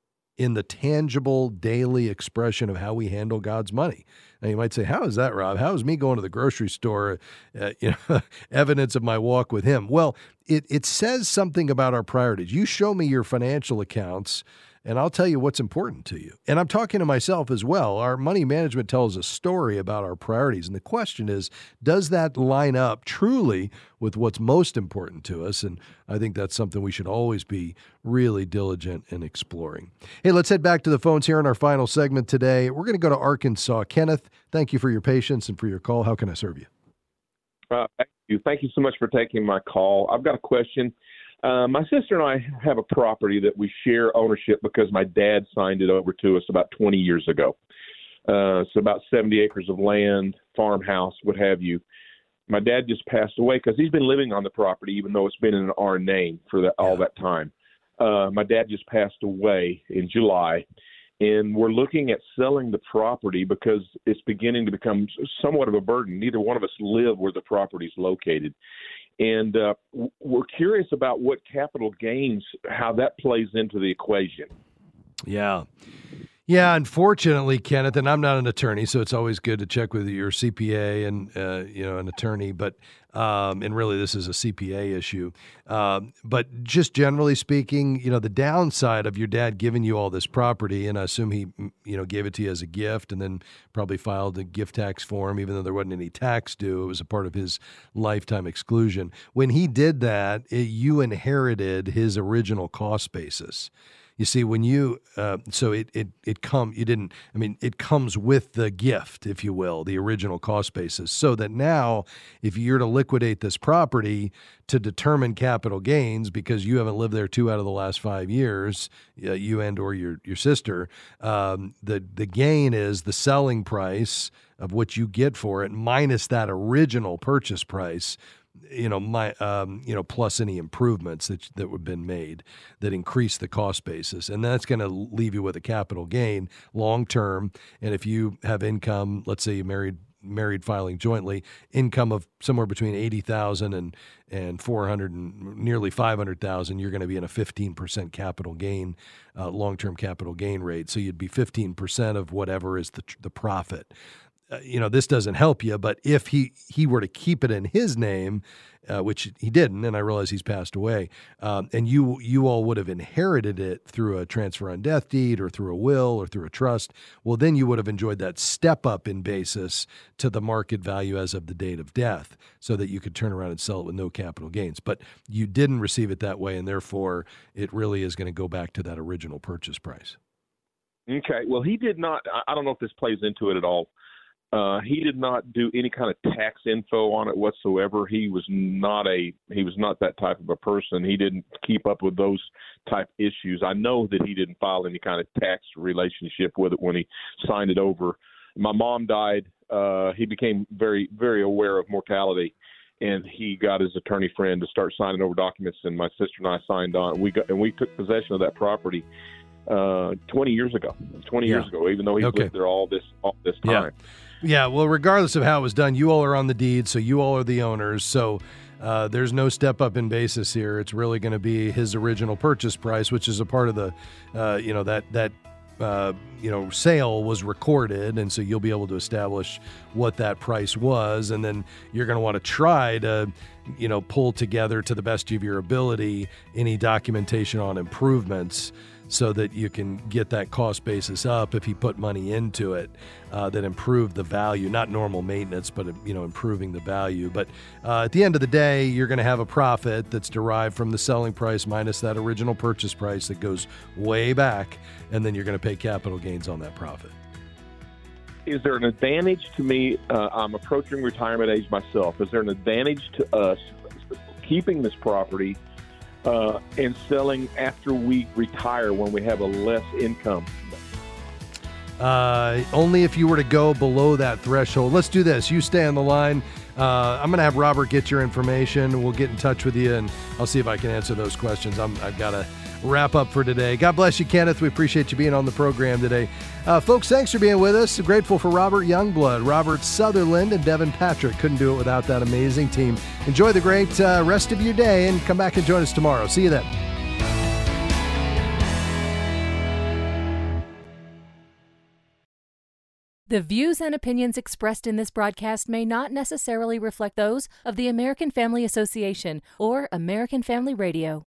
in the tangible daily expression of how we handle God's money. Now you might say, how is that, Rob? How is me going to the grocery store, uh, you know, evidence of my walk with him? Well, it, it says something about our priorities. You show me your financial accounts, and I'll tell you what's important to you. And I'm talking to myself as well. Our money management tells a story about our priorities. And the question is, does that line up truly with what's most important to us? And I think that's something we should always be really diligent in exploring. Hey, let's head back to the phones here in our final segment today. We're going to go to Arkansas. Kenneth, thank you for your patience and for your call. How can I serve you? Uh, thank you. Thank you so much for taking my call. I've got a question. Uh, my sister and I have a property that we share ownership because my dad signed it over to us about twenty years ago. Uh, it's about seventy acres of land, farmhouse, what have you. My dad just passed away because he's been living on the property, even though it's been in our name for that, all that time. Uh, my dad just passed away in July, and we're looking at selling the property because it's beginning to become somewhat of a burden. Neither one of us live where the property is located. And uh, we're curious about what capital gains, how that plays into the equation. Yeah. Yeah, unfortunately, Kenneth, and I'm not an attorney, so it's always good to check with your C P A and, uh, you know, an attorney, but, um, and really this is a C P A issue. Um, but just generally speaking, you know, the downside of your dad giving you all this property, and I assume he, you know, gave it to you as a gift and then probably filed a gift tax form, even though there wasn't any tax due. It was a part of his lifetime exclusion. When he did that, it, you inherited his original cost basis. You see, when you, uh, so it, it, it come, you didn't, I mean, it comes with the gift, if you will, the original cost basis. So that now, if you're to liquidate this property to determine capital gains, because you haven't lived there two out of the last five years, uh, you and or your, your sister, um, the, the gain is the selling price of what you get for it minus that original purchase price, you know, my, um, you know, plus any improvements that that have been made that increase the cost basis. And that's going to leave you with a capital gain long term. And if you have income, let's say you married, married filing jointly, income of somewhere between eighty thousand and, and four hundred and nearly five hundred thousand, you're going to be in a fifteen percent capital gain, uh, long-term capital gain rate. So you'd be fifteen percent of whatever is the, the profit. Uh, you know, this doesn't help you, but if he, he were to keep it in his name, uh, which he didn't, and I realize he's passed away, um, and you you all would have inherited it through a transfer on death deed or through a will or through a trust, well, then you would have enjoyed that step up in basis to the market value as of the date of death so that you could turn around and sell it with no capital gains. But you didn't receive it that way, and therefore it really is going to go back to that original purchase price. Okay. Well, he did not, I don't know if this plays into it at all. Uh, he did not do any kind of tax info on it whatsoever. He was not a he was not that type of a person. He didn't keep up with those type issues. I know that he didn't file any kind of tax relationship with it when he signed it over. My mom died. Uh, he became very, very aware of mortality, and he got his attorney friend to start signing over documents, and my sister and I signed on. We got and we took possession of that property uh, twenty years ago. twenty yeah. years ago, even though he okay. lived there all this all this time. Yeah. Yeah, well, regardless of how it was done, you all are on the deed, so you all are the owners. So uh, there's no step up in basis here. It's really going to be his original purchase price, which is a part of the, uh, you know, that that uh, you know sale was recorded, and so you'll be able to establish what that price was, and then you're going to want to try to, you know, pull together to the best of your ability any documentation on improvements, so that you can get that cost basis up if you put money into it uh, that improve the value, not normal maintenance, but, you know, improving the value. But uh, at the end of the day, you're going to have a profit that's derived from the selling price minus that original purchase price that goes way back, and then you're going to pay capital gains on that profit. Is there an advantage to me? Uh, I'm approaching retirement age myself. Is there an advantage to us keeping this property Uh, and selling after we retire when we have a less income? Uh, only if you were to go below that threshold. Let's do this. You stay on the line. Uh, I'm going to have Robert get your information. We'll get in touch with you, and I'll see if I can answer those questions. I'm, I've got to wrap up for today. God bless you, Kenneth. We appreciate you being on the program today. Uh, folks, thanks for being with us. Grateful for Robert Youngblood, Robert Sutherland, and Devin Patrick. Couldn't do it without that amazing team. Enjoy the great uh, rest of your day, and come back and join us tomorrow. See you then. The views and opinions expressed in this broadcast may not necessarily reflect those of the American Family Association or American Family Radio.